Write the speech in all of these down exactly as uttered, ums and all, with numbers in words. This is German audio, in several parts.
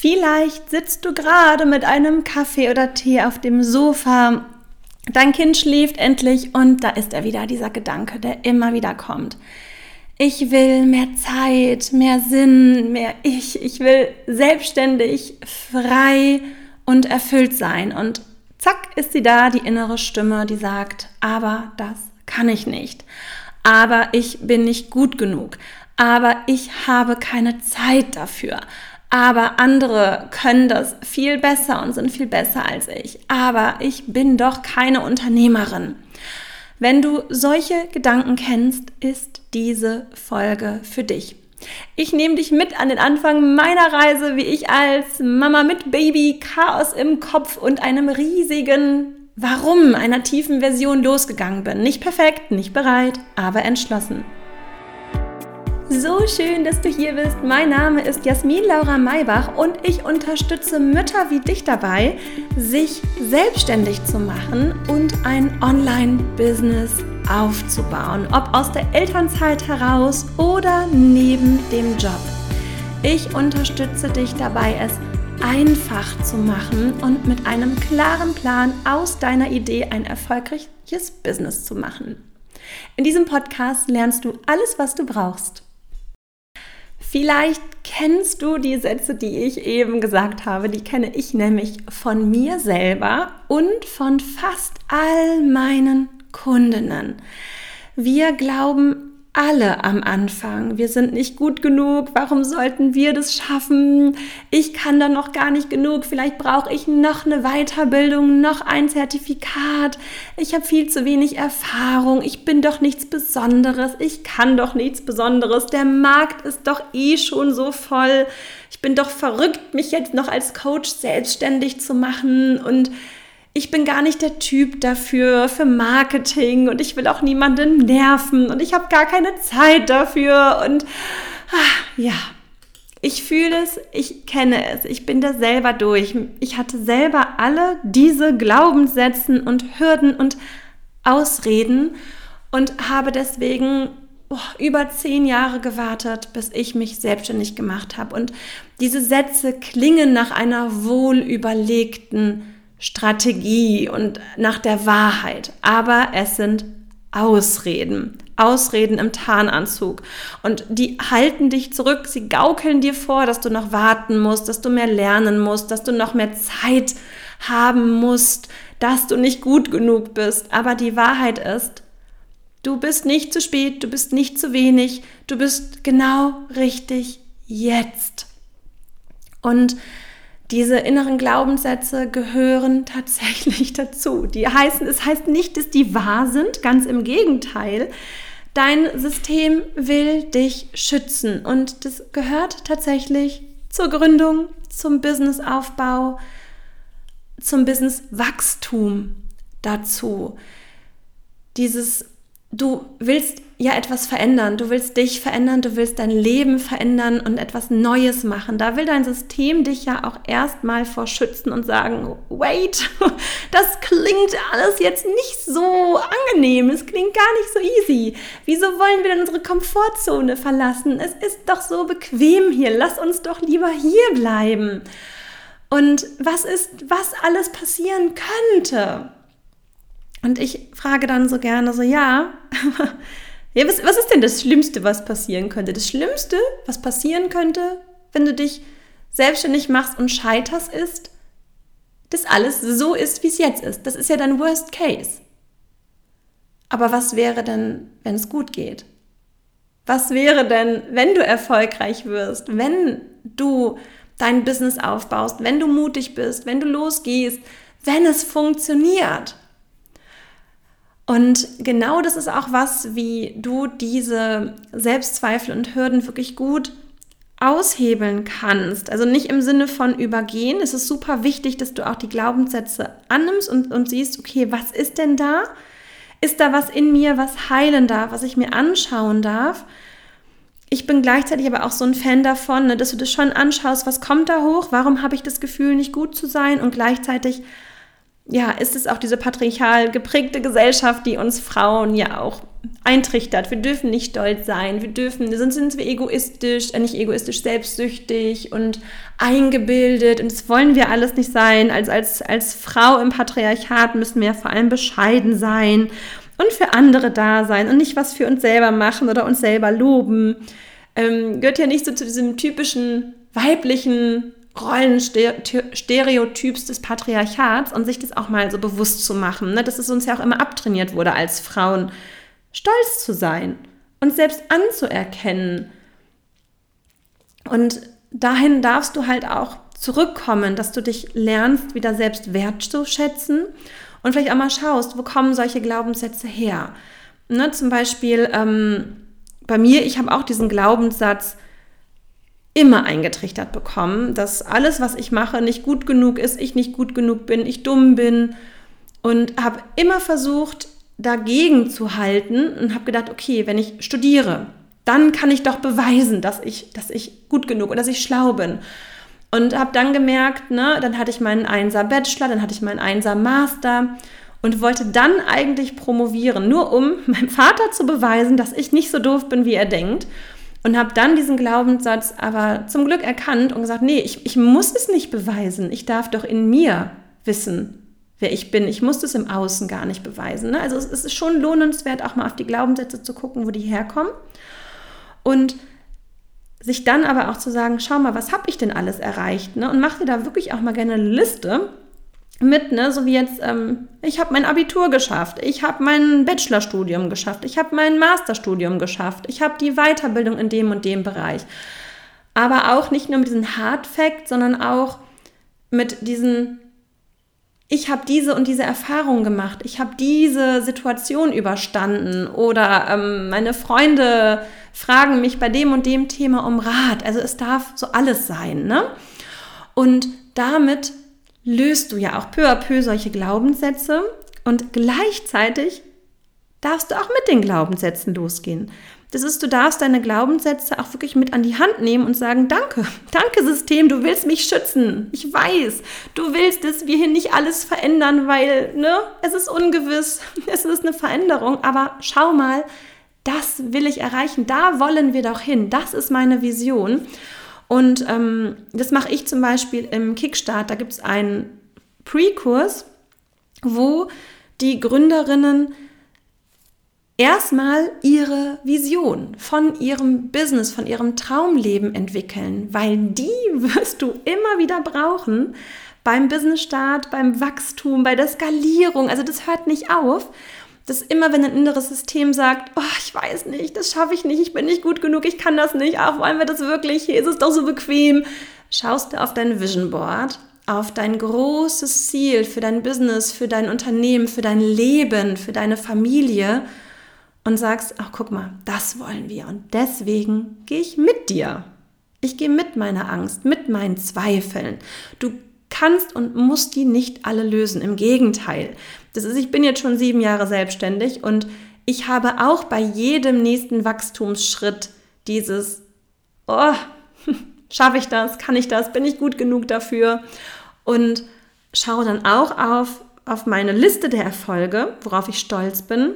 Vielleicht sitzt du gerade mit einem Kaffee oder Tee auf dem Sofa, dein Kind schläft endlich und da ist er wieder, dieser Gedanke, der immer wieder kommt. Ich will mehr Zeit, mehr Sinn, mehr Ich. Ich will selbstständig, frei und erfüllt sein. Und zack ist sie da, die innere Stimme, die sagt, aber das kann ich nicht. Aber ich bin nicht gut genug. Aber ich habe keine Zeit dafür. Aber andere können das viel besser und sind viel besser als ich. Aber ich bin doch keine Unternehmerin. Wenn du solche Gedanken kennst, ist diese Folge für dich. Ich nehme dich mit an den Anfang meiner Reise, wie ich als Mama mit Baby, Chaos im Kopf und einem riesigen Warum, einer tiefen Version losgegangen bin. Nicht perfekt, nicht bereit, aber entschlossen. So schön, dass du hier bist. Mein Name ist Jasmin Laura Maybach und ich unterstütze Mütter wie dich dabei, sich selbstständig zu machen und ein Online-Business aufzubauen, ob aus der Elternzeit heraus oder neben dem Job. Ich unterstütze dich dabei, es einfach zu machen und mit einem klaren Plan aus deiner Idee ein erfolgreiches Business zu machen. In diesem Podcast lernst du alles, was du brauchst. Vielleicht kennst du die Sätze, die ich eben gesagt habe, die kenne ich nämlich von mir selber und von fast all meinen Kundinnen. Wir glauben alle am Anfang, wir sind nicht gut genug, warum sollten wir das schaffen? Ich kann da noch gar nicht genug, vielleicht brauche ich noch eine Weiterbildung, noch ein Zertifikat, ich habe viel zu wenig Erfahrung, ich bin doch nichts Besonderes, ich kann doch nichts Besonderes, der Markt ist doch eh schon so voll, ich bin doch verrückt, mich jetzt noch als Coach selbstständig zu machen und ich bin gar nicht der Typ dafür, für Marketing und ich will auch niemanden nerven und ich habe gar keine Zeit dafür und ach, ja, ich fühle es, ich kenne es, ich bin da selber durch. Ich hatte selber alle diese Glaubenssätze und Hürden und Ausreden und habe deswegen oh, über zehn Jahre gewartet, bis ich mich selbstständig gemacht habe. Und diese Sätze klingen nach einer wohlüberlegten Strategie und nach der Wahrheit, aber es sind Ausreden, Ausreden im Tarnanzug und die halten dich zurück, sie gaukeln dir vor, dass du noch warten musst, dass du mehr lernen musst, dass du noch mehr Zeit haben musst, dass du nicht gut genug bist, aber die Wahrheit ist, du bist nicht zu spät, du bist nicht zu wenig, du bist genau richtig jetzt. Und diese inneren Glaubenssätze gehören tatsächlich dazu. Die heißen, es heißt nicht, dass die wahr sind, ganz im Gegenteil. Dein System will dich schützen und das gehört tatsächlich zur Gründung, zum Businessaufbau, zum Businesswachstum dazu. Dieses, du willst ja etwas verändern, du willst dich verändern, du willst dein Leben verändern und etwas Neues machen. Da will dein System dich ja auch erstmal vor schützen und sagen, wait, das klingt alles jetzt nicht so angenehm, es klingt gar nicht so easy. Wieso wollen wir denn unsere Komfortzone verlassen? Es ist doch so bequem hier, lass uns doch lieber hier bleiben. Und was ist, was alles passieren könnte? Und ich frage dann so gerne so, ja, ja, was, was ist denn das Schlimmste, was passieren könnte? Das Schlimmste, was passieren könnte, wenn du dich selbstständig machst und scheiterst, ist, dass alles so ist, wie es jetzt ist. Das ist ja dein Worst Case. Aber was wäre denn, wenn es gut geht? Was wäre denn, wenn du erfolgreich wirst, wenn du dein Business aufbaust, wenn du mutig bist, wenn du losgehst, wenn es funktioniert? Und genau das ist auch was, wie du diese Selbstzweifel und Hürden wirklich gut aushebeln kannst. Also nicht im Sinne von übergehen. Es ist super wichtig, dass du auch die Glaubenssätze annimmst und, und siehst, okay, was ist denn da? Ist da was in mir, was heilen darf, was ich mir anschauen darf? Ich bin gleichzeitig aber auch so ein Fan davon, ne, dass du das schon anschaust, was kommt da hoch? Warum habe ich das Gefühl, nicht gut zu sein? Und gleichzeitig ja, ist es auch diese patriarchal geprägte Gesellschaft, die uns Frauen ja auch eintrichtert. Wir dürfen nicht stolz sein, wir dürfen, sonst sind wir egoistisch, äh nicht egoistisch, selbstsüchtig und eingebildet und das wollen wir alles nicht sein. Also als, als Frau im Patriarchat müssen wir vor allem bescheiden sein und für andere da sein und nicht was für uns selber machen oder uns selber loben. Ähm, gehört ja nicht so zu diesem typischen weiblichen Rollenstereotyps des Patriarchats und sich das auch mal so bewusst zu machen, ne? Dass es uns ja auch immer abtrainiert wurde als Frauen, stolz zu sein und selbst anzuerkennen. Und dahin darfst du halt auch zurückkommen, dass du dich lernst, wieder selbst wertzuschätzen und vielleicht auch mal schaust, wo kommen solche Glaubenssätze her. Ne? Zum Beispiel ähm, bei mir, ich habe auch diesen Glaubenssatz immer eingetrichtert bekommen, dass alles, was ich mache, nicht gut genug ist, ich nicht gut genug bin, ich dumm bin und habe immer versucht, dagegen zu halten und habe gedacht, okay, wenn ich studiere, dann kann ich doch beweisen, dass ich, dass ich gut genug oder dass ich schlau bin. Und habe dann gemerkt, ne, dann hatte ich meinen Einser Bachelor, dann hatte ich meinen Einser Master und wollte dann eigentlich promovieren, nur um meinem Vater zu beweisen, dass ich nicht so doof bin, wie er denkt. Und habe dann diesen Glaubenssatz aber zum Glück erkannt und gesagt, nee, ich, ich muss es nicht beweisen. Ich darf doch in mir wissen, wer ich bin. Ich muss das im Außen gar nicht beweisen. Ne? Also es, es ist schon lohnenswert, auch mal auf die Glaubenssätze zu gucken, wo die herkommen. Und sich dann aber auch zu sagen, schau mal, was habe ich denn alles erreicht? Ne? Und mach dir da wirklich auch mal gerne eine Liste mit, ne? So wie jetzt, ähm, ich habe mein Abitur geschafft, ich habe mein Bachelorstudium geschafft, ich habe mein Masterstudium geschafft, ich habe die Weiterbildung in dem und dem Bereich. Aber auch nicht nur mit diesen Hard Facts, sondern auch mit diesen, ich habe diese und diese Erfahrung gemacht, ich habe diese Situation überstanden oder ähm, meine Freunde fragen mich bei dem und dem Thema um Rat. Also es darf so alles sein, ne? Und damit löst du ja auch peu à peu solche Glaubenssätze und gleichzeitig darfst du auch mit den Glaubenssätzen losgehen. Das ist, du darfst deine Glaubenssätze auch wirklich mit an die Hand nehmen und sagen, danke, danke System, du willst mich schützen. Ich weiß, du willst, dass wir hier nicht alles verändern, weil, ne, es ist ungewiss, es ist eine Veränderung, aber schau mal, das will ich erreichen, da wollen wir doch hin, das ist meine Vision. Und ähm, das mache ich zum Beispiel im Kickstart. Da gibt es einen Pre-Kurs, wo die Gründerinnen erstmal ihre Vision von ihrem Business, von ihrem Traumleben entwickeln, weil die wirst du immer wieder brauchen beim Businessstart, beim Wachstum, bei der Skalierung. Also das hört nicht auf. Dass immer, wenn ein inneres System sagt, oh, ich weiß nicht, das schaffe ich nicht, ich bin nicht gut genug, ich kann das nicht, ach, wollen wir das wirklich, hier ist es doch so bequem, schaust du auf dein Vision Board, auf dein großes Ziel für dein Business, für dein Unternehmen, für dein Leben, für deine Familie und sagst, ach, guck mal, das wollen wir und deswegen gehe ich mit dir. Ich gehe mit meiner Angst, mit meinen Zweifeln. Du kannst und musst die nicht alle lösen, im Gegenteil. Das ist, ich bin jetzt schon sieben Jahre selbstständig und ich habe auch bei jedem nächsten Wachstumsschritt dieses, oh, schaffe ich das, kann ich das, bin ich gut genug dafür und schaue dann auch auf, auf meine Liste der Erfolge, worauf ich stolz bin,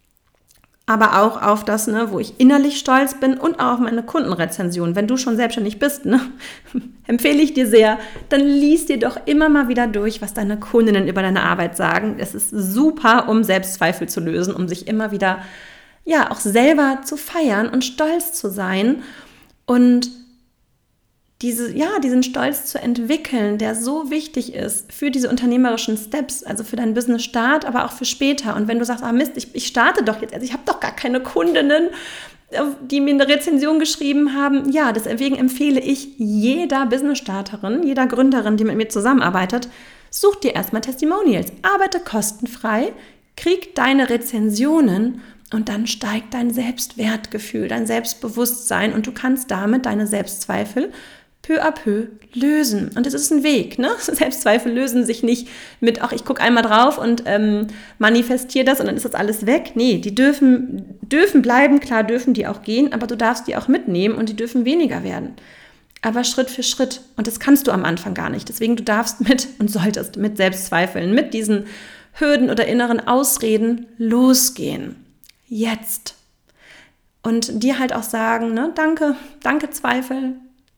aber auch auf das, ne, wo ich innerlich stolz bin und auch auf meine Kundenrezension. Wenn du schon selbstständig bist, ne, empfehle ich dir sehr, dann lies dir doch immer mal wieder durch, was deine Kundinnen über deine Arbeit sagen. Es ist super, um Selbstzweifel zu lösen, um sich immer wieder, ja, auch selber zu feiern und stolz zu sein und diese, ja, diesen Stolz zu entwickeln, der so wichtig ist für diese unternehmerischen Steps, also für deinen Business-Start, aber auch für später. Und wenn du sagst, ah Mist, ich, ich starte doch jetzt, also ich habe doch gar keine Kundinnen, die mir eine Rezension geschrieben haben. Ja, deswegen empfehle ich jeder Business-Starterin, jeder Gründerin, die mit mir zusammenarbeitet, such dir erstmal Testimonials, arbeite kostenfrei, krieg deine Rezensionen und dann steigt dein Selbstwertgefühl, dein Selbstbewusstsein und du kannst damit deine Selbstzweifel peu à peu lösen. Und es ist ein Weg, ne? Selbstzweifel lösen sich nicht mit, ach, ich gucke einmal drauf und ähm, manifestiere das und dann ist das alles weg. Nee, die dürfen, dürfen bleiben, klar dürfen die auch gehen, aber du darfst die auch mitnehmen und die dürfen weniger werden. Aber Schritt für Schritt. Und das kannst du am Anfang gar nicht. Deswegen, du darfst mit und solltest mit Selbstzweifeln, mit diesen Hürden oder inneren Ausreden losgehen. jetzt. Und dir halt auch sagen, ne, danke, danke Zweifel,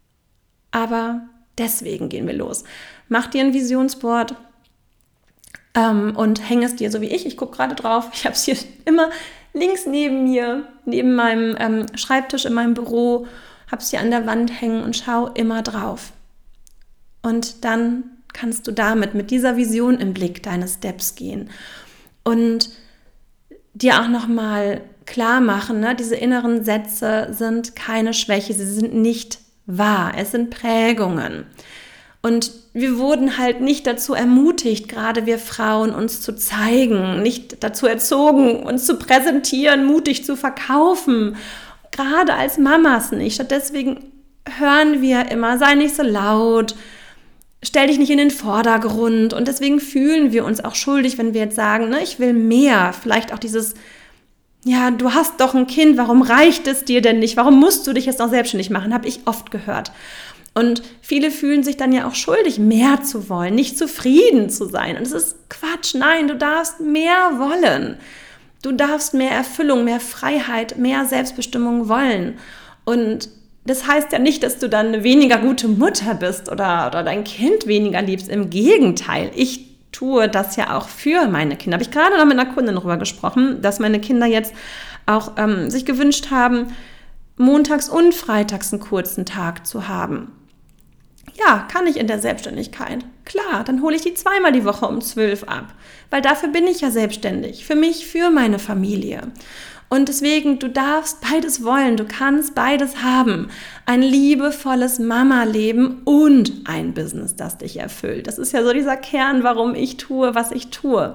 aber deswegen gehen wir los. Mach dir ein Visionsboard ähm, und häng es dir so wie ich. Ich gucke gerade drauf, ich habe es hier immer links neben mir, neben meinem ähm, Schreibtisch in meinem Büro, habe es hier an der Wand hängen und schau immer drauf. Und dann kannst du damit, mit dieser Vision im Blick, deine Steps gehen. Und dir auch nochmal klar machen, ne, diese inneren Sätze sind keine Schwäche, sie sind nicht wahr, es sind Prägungen. Und wir wurden halt nicht dazu ermutigt, gerade wir Frauen, uns zu zeigen, nicht dazu erzogen, uns zu präsentieren, mutig zu verkaufen, gerade als Mamas nicht. Deswegen hören wir immer, sei nicht so laut, stell dich nicht in den Vordergrund, und deswegen fühlen wir uns auch schuldig, wenn wir jetzt sagen, ne, ich will mehr, vielleicht auch dieses, ja, du hast doch ein Kind, warum reicht es dir denn nicht, warum musst du dich jetzt noch selbstständig machen, habe ich oft gehört. Und viele fühlen sich dann ja auch schuldig, mehr zu wollen, nicht zufrieden zu sein. Und es ist Quatsch, nein, du darfst mehr wollen. Du darfst mehr Erfüllung, mehr Freiheit, mehr Selbstbestimmung wollen. Und das heißt ja nicht, dass du dann eine weniger gute Mutter bist oder, oder dein Kind weniger liebst. Im Gegenteil, ich tue das ja auch für meine Kinder. Habe ich gerade noch mit einer Kundin darüber gesprochen, dass meine Kinder jetzt auch ähm, sich gewünscht haben, montags und freitags einen kurzen Tag zu haben. Ja, kann ich in der Selbstständigkeit. Klar, dann hole ich die zweimal die Woche um zwölf ab, weil dafür bin ich ja selbstständig, für mich, für meine Familie. Und deswegen, du darfst beides wollen, du kannst beides haben. Ein liebevolles Mama-Leben und ein Business, das dich erfüllt. Das ist ja so dieser Kern, warum ich tue, was ich tue.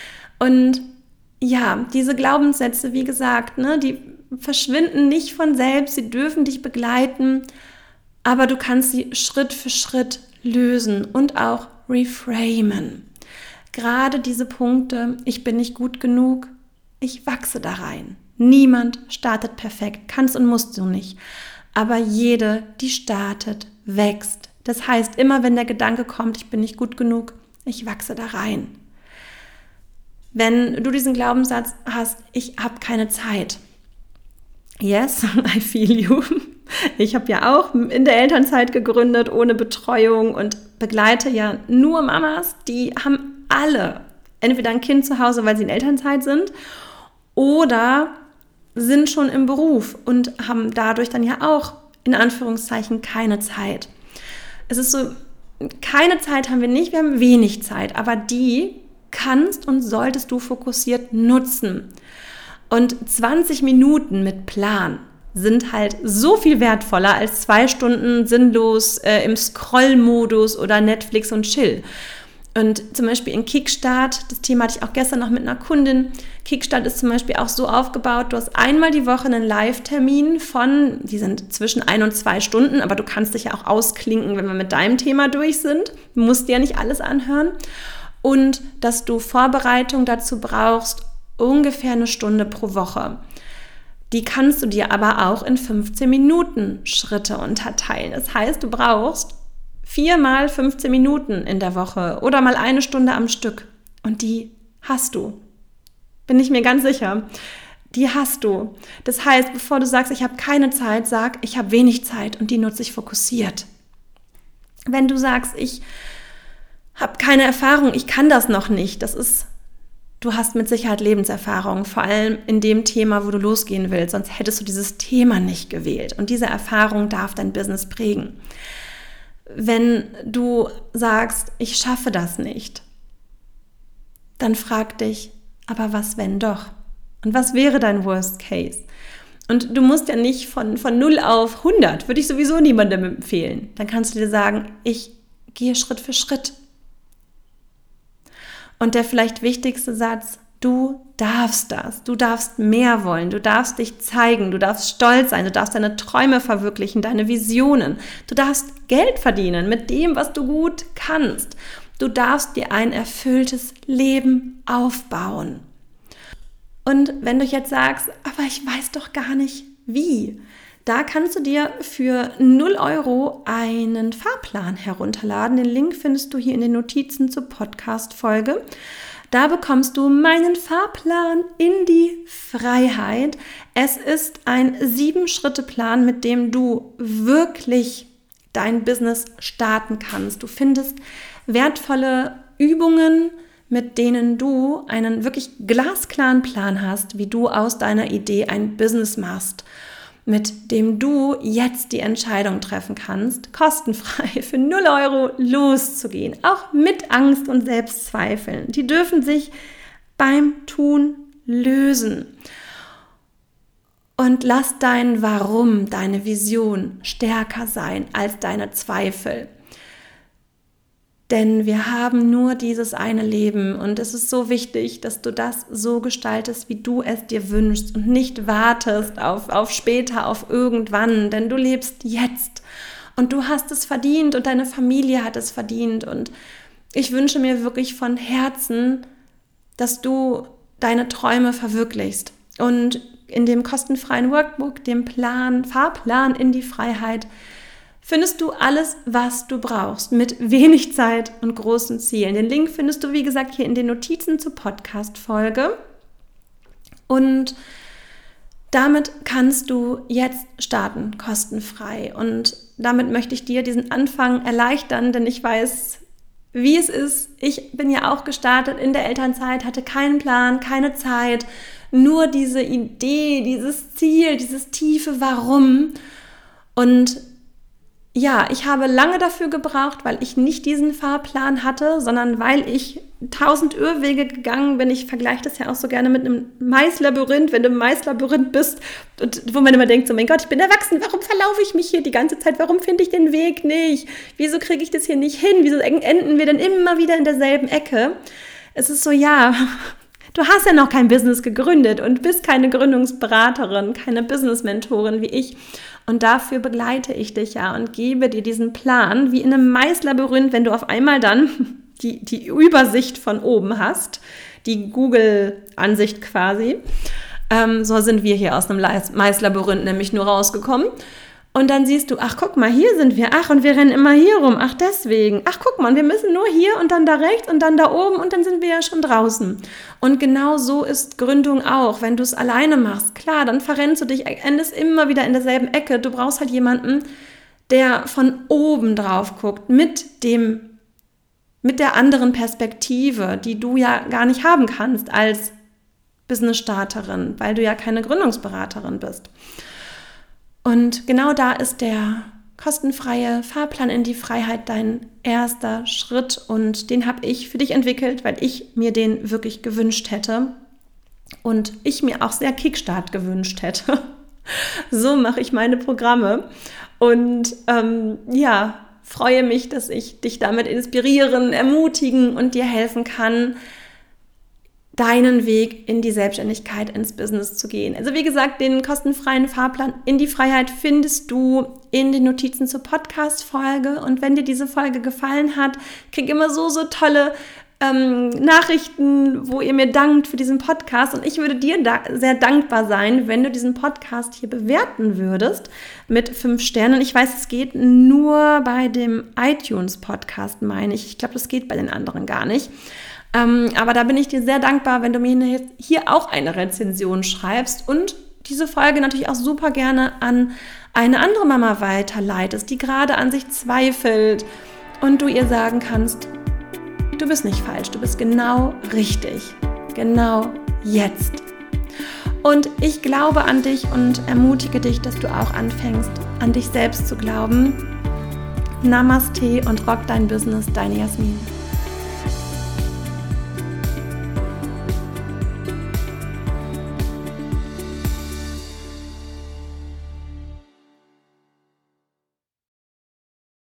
Und ja, diese Glaubenssätze, wie gesagt, ne, die verschwinden nicht von selbst, sie dürfen dich begleiten, aber du kannst sie Schritt für Schritt lösen und auch reframen. Gerade diese Punkte, ich bin nicht gut genug, ich wachse da rein. Niemand startet perfekt, kannst und musst du nicht. Aber jede, die startet, wächst. Das heißt, immer wenn der Gedanke kommt, ich bin nicht gut genug, ich wachse da rein. Wenn du diesen Glaubenssatz hast, ich habe keine Zeit. Yes, I feel you. Ich habe ja auch in der Elternzeit gegründet, ohne Betreuung, und begleite ja nur Mamas, die haben alle entweder ein Kind zu Hause, weil sie in Elternzeit sind, oder sind schon im Beruf und haben dadurch dann ja auch in Anführungszeichen keine Zeit. Es ist so, keine Zeit haben wir nicht, wir haben wenig Zeit, aber die kannst und solltest du fokussiert nutzen. Und zwanzig Minuten mit Plan sind halt so viel wertvoller als zwei Stunden sinnlos äh, im Scroll-Modus oder Netflix und Chill. Und zum Beispiel in Kickstart, das Thema hatte ich auch gestern noch mit einer Kundin, Kickstart ist zum Beispiel auch so aufgebaut, du hast einmal die Woche einen Live-Termin von, die sind zwischen ein und zwei Stunden, aber du kannst dich ja auch ausklinken, wenn wir mit deinem Thema durch sind. Du musst dir ja nicht alles anhören. Und dass du Vorbereitung dazu brauchst, ungefähr eine Stunde pro Woche. Die kannst du dir aber auch in fünfzehn Minuten Schritte unterteilen. Das heißt, du brauchst viermal fünfzehn Minuten in der Woche oder mal eine Stunde am Stück. Und die hast du. Bin ich mir ganz sicher. Die hast du. Das heißt, bevor du sagst, ich habe keine Zeit, sag, ich habe wenig Zeit und die nutze ich fokussiert. Wenn du sagst, ich habe keine Erfahrung, ich kann das noch nicht, das ist, du hast mit Sicherheit Lebenserfahrung, vor allem in dem Thema, wo du losgehen willst, sonst hättest du dieses Thema nicht gewählt. Und diese Erfahrung darf dein Business prägen. Wenn du sagst, ich schaffe das nicht, dann frag dich, aber was wenn doch? Und was wäre dein Worst Case? Und du musst ja nicht von, von null auf hundert, würde ich sowieso niemandem empfehlen. Dann kannst du dir sagen, ich gehe Schritt für Schritt. Und der vielleicht wichtigste Satz, du darfst das, du darfst mehr wollen, du darfst dich zeigen, du darfst stolz sein, du darfst deine Träume verwirklichen, deine Visionen, du darfst Geld verdienen mit dem, was du gut kannst. Du darfst dir ein erfülltes Leben aufbauen. Und wenn du jetzt sagst, aber ich weiß doch gar nicht wie, da kannst du dir für null Euro einen Fahrplan herunterladen. Den Link findest du hier in den Notizen zur Podcast-Folge. Da bekommst du meinen Fahrplan in die Freiheit. Es ist ein Sieben-Schritte-Plan, mit dem du wirklich dein Business starten kannst. Du findest wertvolle Übungen, mit denen du einen wirklich glasklaren Plan hast, wie du aus deiner Idee ein Business machst, mit dem du jetzt die Entscheidung treffen kannst, kostenfrei für null Euro loszugehen, auch mit Angst und Selbstzweifeln. Die dürfen sich beim Tun lösen. Und lass dein Warum, deine Vision stärker sein als deine Zweifel. Denn wir haben nur dieses eine Leben und es ist so wichtig, dass du das so gestaltest, wie du es dir wünschst und nicht wartest auf, auf später, auf irgendwann, denn du lebst jetzt und du hast es verdient und deine Familie hat es verdient und ich wünsche mir wirklich von Herzen, dass du deine Träume verwirklichst und in dem kostenfreien Workbook, dem Plan, Fahrplan in die Freiheit, findest du alles, was du brauchst, mit wenig Zeit und großen Zielen. Den Link findest du, wie gesagt, hier in den Notizen zur Podcast-Folge. Und damit kannst du jetzt starten, kostenfrei. Und damit möchte ich dir diesen Anfang erleichtern, denn ich weiß, wie es ist. Ich bin ja auch gestartet in der Elternzeit, hatte keinen Plan, keine Zeit, nur diese Idee, dieses Ziel, dieses tiefe Warum. Und ja, ich habe lange dafür gebraucht, weil ich nicht diesen Fahrplan hatte, sondern weil ich tausend Irrwege gegangen bin. Ich vergleiche das ja auch so gerne mit einem Maislabyrinth, wenn du im Maislabyrinth bist und wo man immer denkt, so mein Gott, ich bin erwachsen, warum verlaufe ich mich hier die ganze Zeit? Warum finde ich den Weg nicht? Wieso kriege ich das hier nicht hin? Wieso enden wir denn immer wieder in derselben Ecke? Es ist so, ja, du hast ja noch kein Business gegründet und bist keine Gründungsberaterin, keine Business-Mentorin wie ich. Und dafür begleite ich dich ja und gebe dir diesen Plan, wie in einem Maislabyrinth, wenn du auf einmal dann die, die Übersicht von oben hast, die Google-Ansicht quasi. Ähm, so sind wir hier aus einem Maislabyrinth nämlich nur rausgekommen. Und dann siehst du, ach guck mal, hier sind wir, ach und wir rennen immer hier rum, ach deswegen, ach guck mal, wir müssen nur hier und dann da rechts und dann da oben und dann sind wir ja schon draußen. Und genau so ist Gründung auch, wenn du es alleine machst, klar, dann verrennst du dich, endest immer wieder in derselben Ecke, du brauchst halt jemanden, der von oben drauf guckt, mit dem, mit der anderen Perspektive, die du ja gar nicht haben kannst als Business-Starterin, weil du ja keine Gründungsberaterin bist. Und genau da ist der kostenfreie Fahrplan in die Freiheit dein erster Schritt und den habe ich für dich entwickelt, weil ich mir den wirklich gewünscht hätte und ich mir auch sehr Kickstart gewünscht hätte. So mache ich meine Programme und ähm, ja, freue mich, dass ich dich damit inspirieren, ermutigen und dir helfen kann, deinen Weg in die Selbstständigkeit, ins Business zu gehen. Also wie gesagt, den kostenfreien Fahrplan in die Freiheit findest du in den Notizen zur Podcast-Folge. Und wenn dir diese Folge gefallen hat, krieg immer so, so tolle ähm, Nachrichten, wo ihr mir dankt für diesen Podcast. Und ich würde dir da sehr dankbar sein, wenn du diesen Podcast hier bewerten würdest mit fünf Sternen. Ich weiß, es geht nur bei dem iTunes-Podcast, meine ich. Ich glaube, das geht bei den anderen gar nicht. Ähm, aber da bin ich dir sehr dankbar, wenn du mir hier auch eine Rezension schreibst und diese Folge natürlich auch super gerne an eine andere Mama weiterleitest, die gerade an sich zweifelt und du ihr sagen kannst, du bist nicht falsch, du bist genau richtig, genau jetzt. Und ich glaube an dich und ermutige dich, dass du auch anfängst, an dich selbst zu glauben. Namaste und rock dein Business, deine Jasmin.